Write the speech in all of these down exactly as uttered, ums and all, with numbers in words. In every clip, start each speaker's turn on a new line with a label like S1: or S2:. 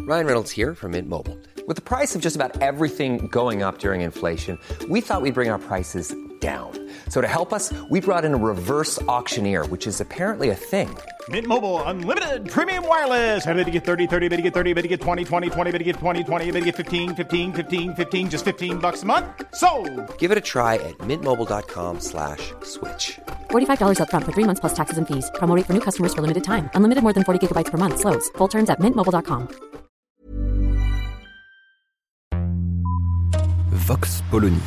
S1: Ryan Reynolds here from Mint Mobile. With the price of just about everything going up during inflation, we thought we'd bring our prices down. So to help us, we brought in a reverse auctioneer, which is apparently a thing.
S2: Mint Mobile Unlimited Premium Wireless. How to get thirty, thirty, how to get thirty, how to get twenty, twenty, twenty, how to get twenty, twenty, how to get fifteen, fifteen, fifteen, fifteen, just fifteen bucks a month? Sold!
S1: Give it a try at mintmobile.com slash switch.
S3: forty-five dollars up front for three months plus taxes and fees. Promo rate for new customers for limited time. Unlimited more than forty gigabytes per month. Slows full terms at mint mobile dot com.
S4: Vox Polony.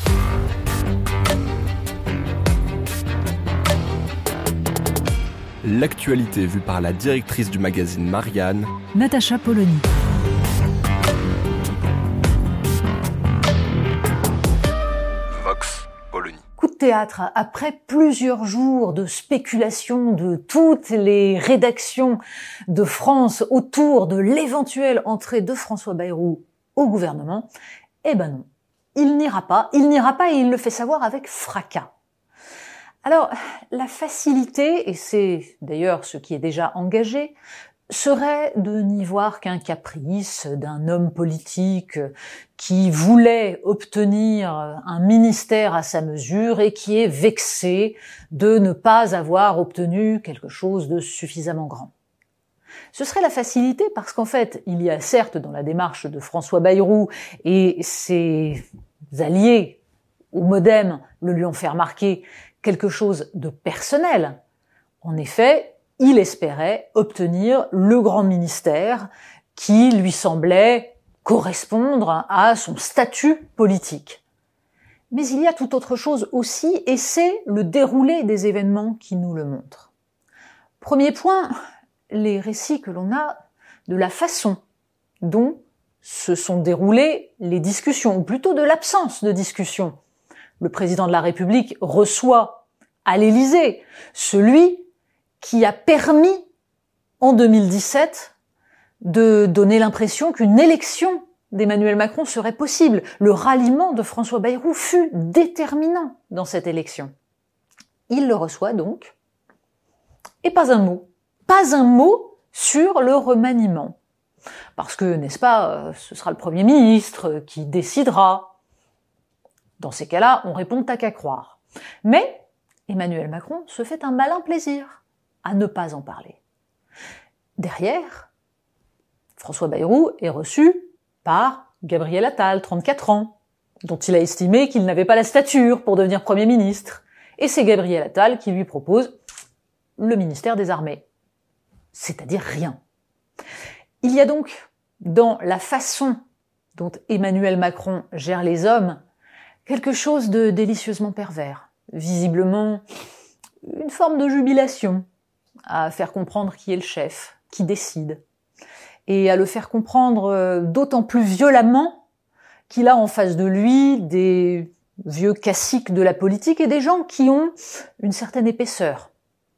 S4: L'actualité vue par la directrice du magazine Marianne,
S5: Natacha Polony.
S4: Vox Polony.
S5: Coup de théâtre, après plusieurs jours de spéculation de toutes les rédactions de France autour de l'éventuelle entrée de François Bayrou au gouvernement, eh ben non, il n'ira pas, il n'ira pas et il le fait savoir avec fracas. Alors, la facilité, et c'est d'ailleurs ce qui est déjà engagé, serait de n'y voir qu'un caprice d'un homme politique qui voulait obtenir un ministère à sa mesure et qui est vexé de ne pas avoir obtenu quelque chose de suffisamment grand. Ce serait la facilité parce qu'en fait, il y a certes dans la démarche de François Bayrou et ses alliés au MoDem le lui ont fait remarquer quelque chose de personnel. En effet, il espérait obtenir le grand ministère qui lui semblait correspondre à son statut politique. Mais il y a tout autre chose aussi, et c'est le déroulé des événements qui nous le montre. Premier point, les récits que l'on a de la façon dont se sont déroulées les discussions, ou plutôt de l'absence de discussion. Le président de la République reçoit à l'Élysée celui qui a permis, en deux mille dix-sept, de donner l'impression qu'une élection d'Emmanuel Macron serait possible. Le ralliement de François Bayrou fut déterminant dans cette élection. Il le reçoit donc, et pas un mot. Pas un mot sur le remaniement. Parce que, n'est-ce pas, ce sera le Premier ministre qui décidera. Dans ces cas-là, on répond t'as qu'à croire. Mais Emmanuel Macron se fait un malin plaisir à ne pas en parler. Derrière, François Bayrou est reçu par Gabriel Attal, trente-quatre ans, dont il a estimé qu'il n'avait pas la stature pour devenir Premier ministre. Et c'est Gabriel Attal qui lui propose le ministère des Armées. C'est-à-dire rien. Il y a donc, dans la façon dont Emmanuel Macron gère les hommes, quelque chose de délicieusement pervers. Visiblement, une forme de jubilation à faire comprendre qui est le chef, qui décide, et à le faire comprendre d'autant plus violemment qu'il a en face de lui des vieux caciques de la politique et des gens qui ont une certaine épaisseur.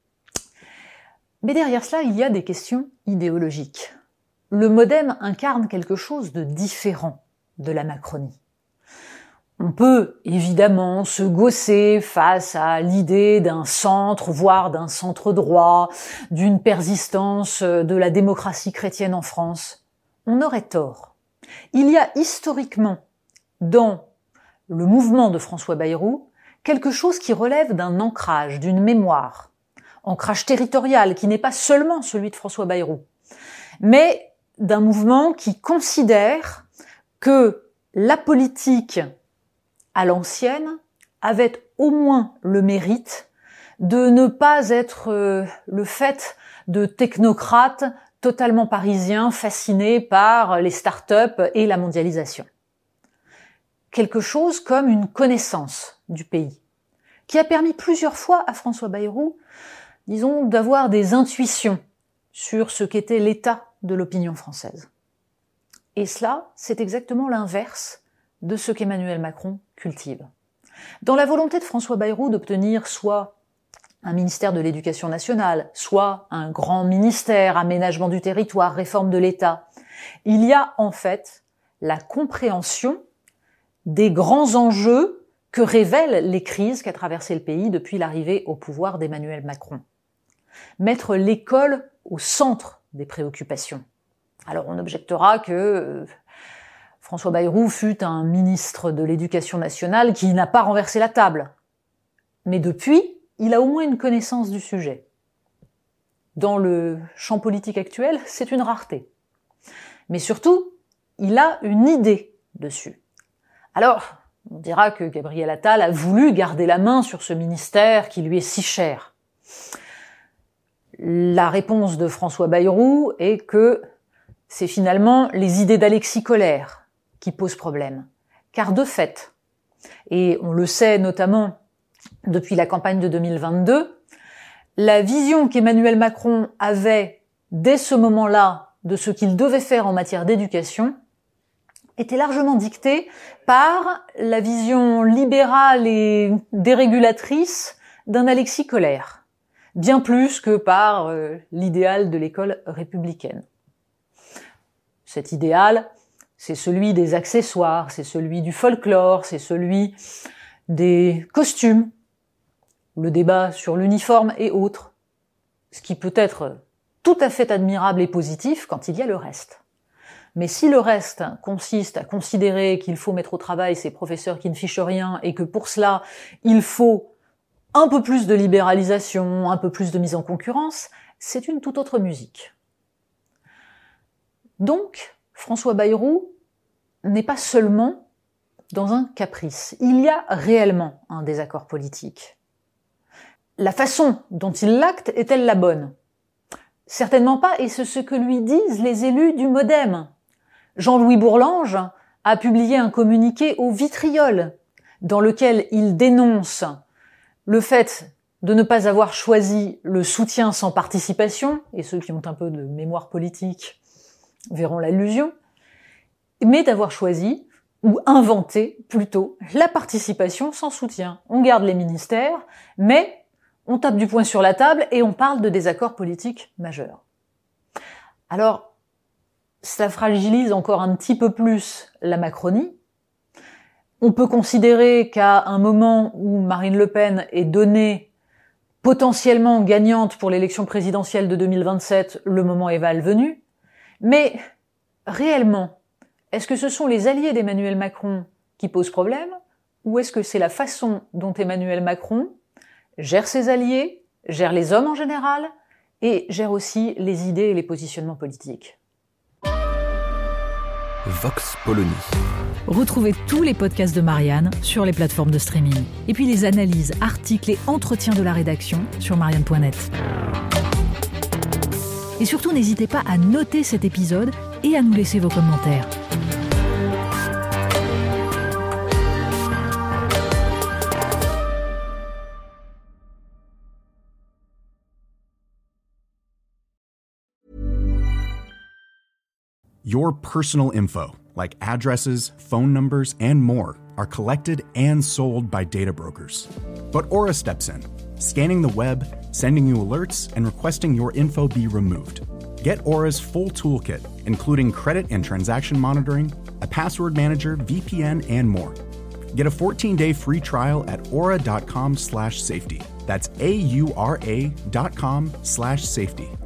S5: Mais derrière cela, il y a des questions idéologiques. Le MoDem incarne quelque chose de différent de la Macronie. On peut évidemment se gausser face à l'idée d'un centre, voire d'un centre droit, d'une persistance de la démocratie chrétienne en France. On aurait tort. Il y a historiquement, dans le mouvement de François Bayrou, quelque chose qui relève d'un ancrage, d'une mémoire. Ancrage territorial qui n'est pas seulement celui de François Bayrou, mais d'un mouvement qui considère que la politique à l'ancienne avait au moins le mérite de ne pas être euh, le fait de technocrates totalement parisiens fascinés par les start-up et la mondialisation. Quelque chose comme une connaissance du pays, qui a permis plusieurs fois à François Bayrou, disons, d'avoir des intuitions sur ce qu'était l'état de l'opinion française. Et cela, c'est exactement l'inverse de ce qu'Emmanuel Macron cultive. Dans la volonté de François Bayrou d'obtenir soit un ministère de l'Éducation nationale, soit un grand ministère, aménagement du territoire, réforme de l'État, il y a en fait la compréhension des grands enjeux que révèlent les crises qu'a traversé le pays depuis l'arrivée au pouvoir d'Emmanuel Macron. Mettre l'école au centre des préoccupations. Alors on objectera que euh, François Bayrou fut un ministre de l'Éducation nationale qui n'a pas renversé la table. Mais depuis, il a au moins une connaissance du sujet. Dans le champ politique actuel, c'est une rareté. Mais surtout, il a une idée dessus. Alors, on dira que Gabriel Attal a voulu garder la main sur ce ministère qui lui est si cher. La réponse de François Bayrou est que c'est finalement les idées d'Alexis Collère qui posent problème. Car de fait, et on le sait notamment depuis la campagne de deux mille vingt-deux, la vision qu'Emmanuel Macron avait dès ce moment-là de ce qu'il devait faire en matière d'éducation était largement dictée par la vision libérale et dérégulatrice d'un Alexis Collère, bien plus que par euh, l'idéal de l'école républicaine. Cet idéal, c'est celui des accessoires, c'est celui du folklore, c'est celui des costumes, le débat sur l'uniforme et autres, ce qui peut être tout à fait admirable et positif quand il y a le reste. Mais si le reste consiste à considérer qu'il faut mettre au travail ces professeurs qui ne fichent rien et que pour cela, il faut un peu plus de libéralisation, un peu plus de mise en concurrence, c'est une toute autre musique. Donc, François Bayrou n'est pas seulement dans un caprice. Il y a réellement un désaccord politique. La façon dont il l'acte est-elle la bonne ? Certainement pas, et c'est ce que lui disent les élus du MoDem. Jean-Louis Bourlange a publié un communiqué au vitriol dans lequel il dénonce le fait de ne pas avoir choisi le soutien sans participation, et ceux qui ont un peu de mémoire politique verront l'allusion, mais d'avoir choisi, ou inventé plutôt, la participation sans soutien. On garde les ministères, mais on tape du poing sur la table et on parle de désaccords politiques majeurs. Alors, ça fragilise encore un petit peu plus la Macronie. On peut considérer qu'à un moment où Marine Le Pen est donnée potentiellement gagnante pour l'élection présidentielle de deux mille vingt-sept, le moment est malvenu. Mais réellement, est-ce que ce sont les alliés d'Emmanuel Macron qui posent problème, ou est-ce que c'est la façon dont Emmanuel Macron gère ses alliés, gère les hommes en général, et gère aussi les idées et les positionnements politiques ?
S4: Vox Polony.
S6: Retrouvez tous les podcasts de Marianne sur les plateformes de streaming. Et puis les analyses, articles et entretiens de la rédaction sur marianne point net. Et surtout, n'hésitez pas à noter cet épisode et à nous laisser vos commentaires.
S2: Your personal info, like addresses, phone numbers, and more, are collected and sold by data brokers. But Aura steps in, scanning the web, sending you alerts, and requesting your info be removed. Get Aura's full toolkit, including credit and transaction monitoring, a password manager, V P N, and more. Get a fourteen-day free trial at aura dot com slash safety. That's A U R A dot com slash safety.